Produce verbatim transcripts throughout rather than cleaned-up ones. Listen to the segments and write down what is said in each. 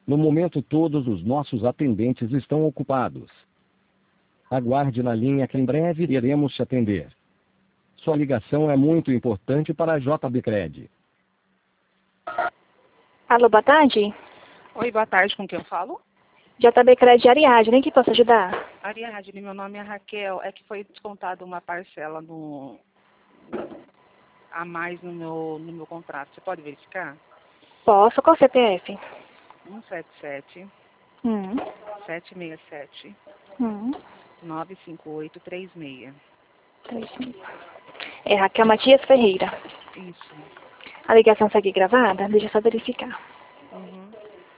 No momento, todos os nossos atendentes estão ocupados. Aguarde na linha que em breve iremos te atender. Sua ligação é muito importante para a JBcred. Alô, boa tarde. Oi, boa tarde, com quem eu falo? JBcred Ariadne, em que posso ajudar? Ariadne, meu nome é Raquel, é que foi descontada uma parcela no, a mais no meu, no meu contrato. Você pode verificar? Posso, qual o C P F? um sete sete, Hum, sete seis sete, hum, nove cinco oito três seis. três, cinco. É Raquel Matias Ferreira. Isso. A ligação segue gravada? Deixa eu só verificar. Uhum.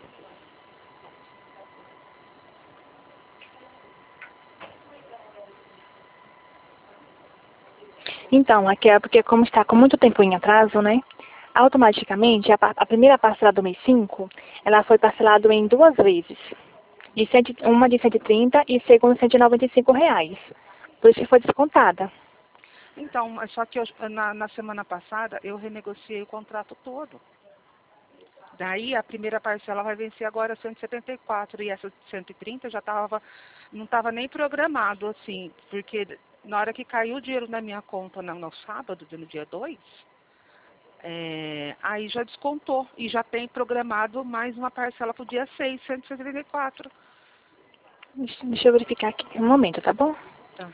Então, Raquel, é porque como está com muito tempo em atraso, né? Automaticamente, a, pa- a primeira parcela do mês cinco, ela foi parcelada em duas vezes. De cento, uma de cento e trinta e segunda de cento e noventa e cinco reais. Por isso que foi descontada. Então, é só que eu, na, na semana passada eu renegociei o contrato todo. Daí a primeira parcela vai vencer agora cento e setenta e quatro e essa de cento e trinta já tava, não estava nem programado assim, porque na hora que caiu o dinheiro na minha conta no, no sábado, no dia dois, é, aí já descontou e já tem programado mais uma parcela para o dia seis, cento e setenta e quatro. Deixa, deixa eu verificar aqui um momento, tá bom? Tá.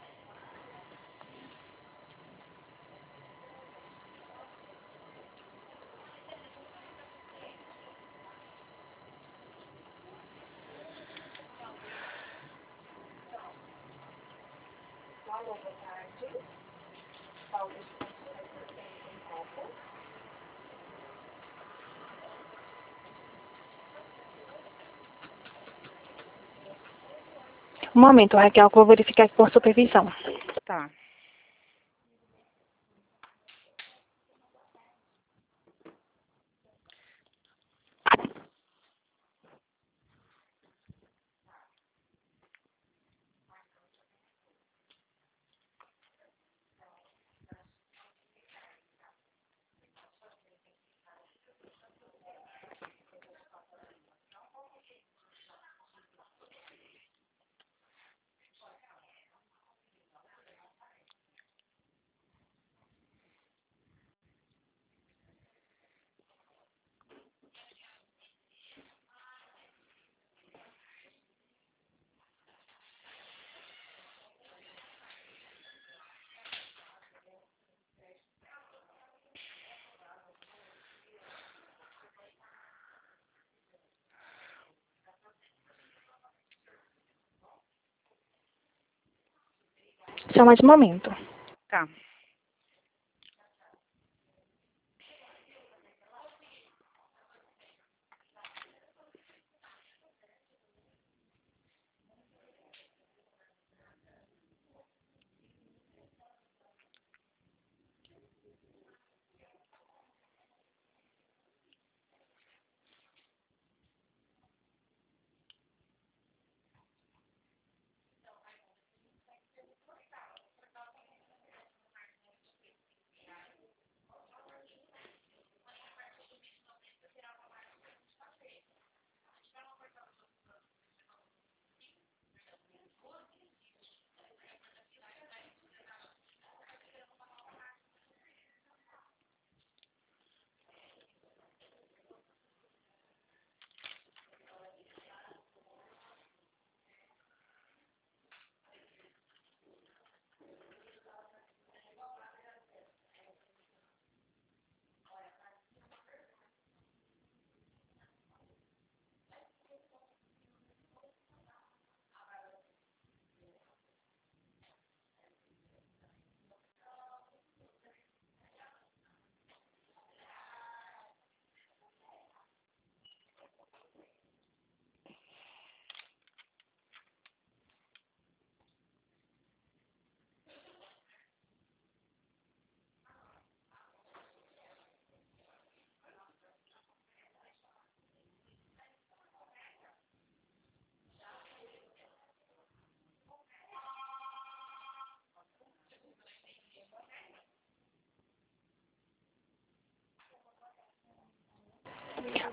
Um momento, Raquel, que eu vou verificar aqui com supervisão. Tá. Só mais um momento. Tá.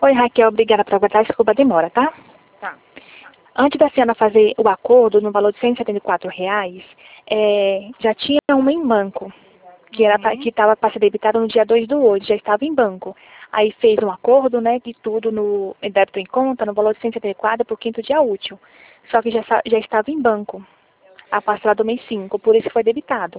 Oi, Raquel, obrigada por aguardar. Desculpa a demora, tá? Tá. Antes da senhora fazer o acordo no valor de cento e setenta e quatro reais, é, já tinha uma em banco, que era pra, Uhum. que estava para ser debitada no dia dois do oito, já estava em banco. Aí fez um acordo, né, de tudo no em débito em conta, no valor de cento e setenta e quatro por quinto dia útil. Só que já, sa- já estava em banco, a parcela do mês cinco, por isso foi debitado.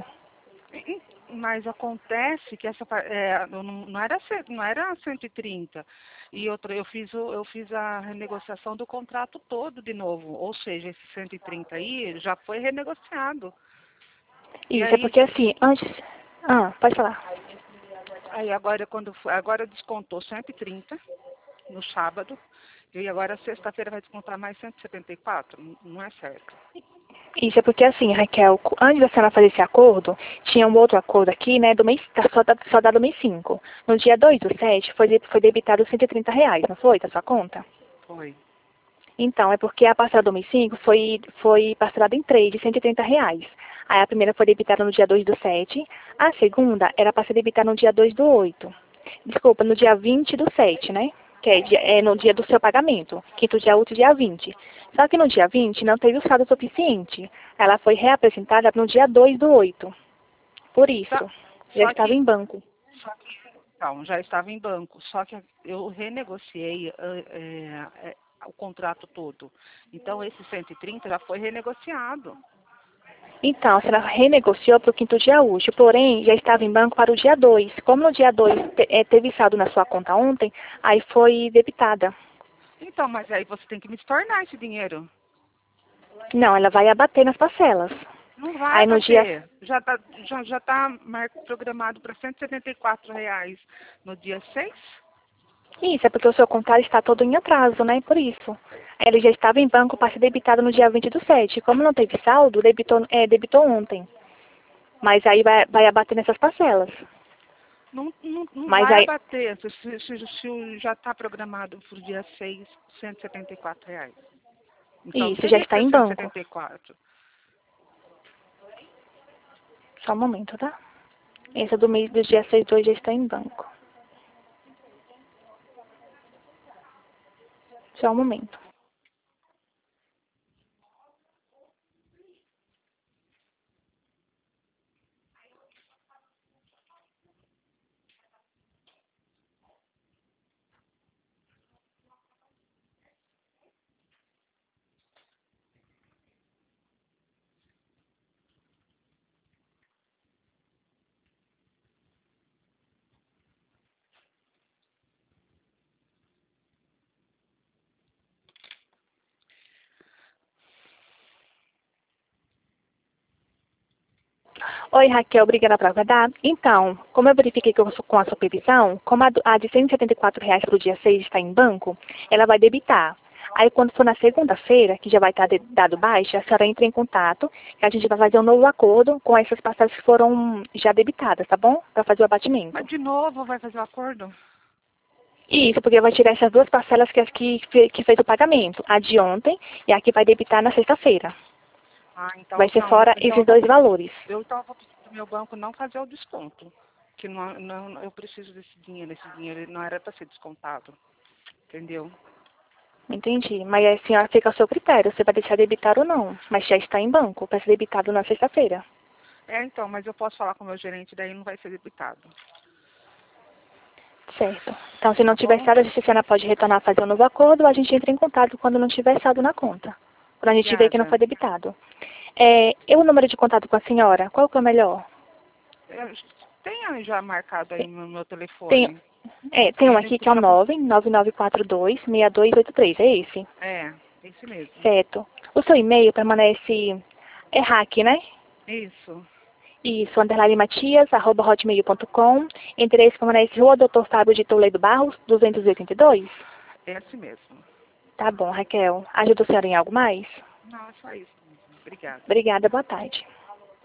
Mas acontece que essa par- é, não, não era ce- não era cento e trinta. E outra, eu fiz o- eu fiz a renegociação do contrato todo de novo, ou seja, esse cento e trinta aí já foi renegociado. E Isso, é aí porque assim, antes... Ah, pode falar. aí agora quando foi- agora descontou cento e trinta no sábado e agora sexta-feira vai descontar mais cento e setenta e quatro, não não é certo. Isso é porque assim, Raquel, co- antes da senhora fazer esse acordo, tinha um outro acordo aqui, né, do mês, tá só, da, só da do mês cinco. No dia dois do sete, foi, de- foi debitado cento e trinta reais, não foi, da sua conta? Foi. Então, é porque a parcela do mês cinco foi, foi parcelada em três, de cento e trinta reais. Aí a primeira foi debitada no dia dois do sete, a segunda era para ser debitada no dia dois do oito. Desculpa, no dia vinte do sete, né? Que é, dia- é no dia do seu pagamento. Quinto dia útil, dia vinte. Só que no dia vinte não teve o saldo suficiente. Ela foi reapresentada no dia dois do oito. Por Só, isso, já só estava que em banco. só que então, já estava em banco, só que eu renegociei eh, eh, eh, o contrato todo. Então esse cento e trinta já foi renegociado. Então, a senhora renegociou para o quinto dia útil, porém, já estava em banco para o dia dois. Como no dia dois te- eh, teve saldo na sua conta ontem, aí foi debitada. Então, mas aí você tem que me tornar esse dinheiro. Não, ela vai abater nas parcelas. Não vai Aí no dia... bater. Já está já, já tá mar- programado para cento e setenta e quatro reais no dia seis. Isso, é porque o seu contrato está todo em atraso, né? Por isso. Ele já estava em banco para ser debitado no dia vinte do sete. Como não teve saldo, debitou, é, debitou ontem. Mas aí vai, vai abater nessas parcelas. Não, não, não Mas vai aí... abater se, se, se, se já está programado para o dia seis, cento e setenta e quatro reais. Então Isso, já teria que está ser em cento e banco. setenta e quatro. Só um momento, tá? Esse do mês do dia seis do hoje já está em banco. Só um momento. Oi, Raquel, obrigada por aguardar. Então, como eu verifiquei com com a supervisão, como a, do- a de cento e setenta e quatro reais para o dia seis está em banco, ela vai debitar. Aí, quando for na segunda-feira, que já vai estar de- dado baixa, a senhora entra em contato, que a gente vai fazer um novo acordo com essas parcelas que foram já debitadas, tá bom? Para fazer o abatimento. Mas de novo vai fazer o acordo? Isso, porque vai tirar essas duas parcelas que, que, fe- que fez o pagamento, a de ontem e a que vai debitar na sexta-feira. Ah, então Vai ser não. fora Então eu esses vou, dois valores. eu então vou pedir pro meu banco não fazer o desconto. Que não, não, eu preciso desse dinheiro. Esse dinheiro não era para ser descontado. Entendeu? Entendi. Mas aí a senhora fica ao seu critério, você vai deixar debitar ou não. Mas já está em banco, para ser debitado na sexta-feira. É, então, mas eu posso falar com o meu gerente, daí não vai ser debitado. Certo. Então, se não Tá tiver bom? saldo, a senhora pode retornar a fazer um novo acordo, a gente entra em contato quando não tiver saldo na conta. Quando a gente vê que não Obrigada. foi debitado. É, e o número de contato com a senhora, qual que é o melhor? É, tenha já marcado aí Tem, no meu tem, telefone. é, tem um E aqui que é o nesse, só- nove nove nove quatro dois, seis dois oito três, é esse? é, esse mesmo. Certo. O seu e-mail permanece... É hack, né? Isso. Isso, underline matias, arroba hotmail ponto com. Endereço permanece Rua doutor Fábio de Toledo Barros, duzentos e oitenta e dois. Esse mesmo. Tá bom, Raquel. Ajuda a senhora em algo mais? Não, é só isso mesmo. Obrigada. Obrigada, boa tarde.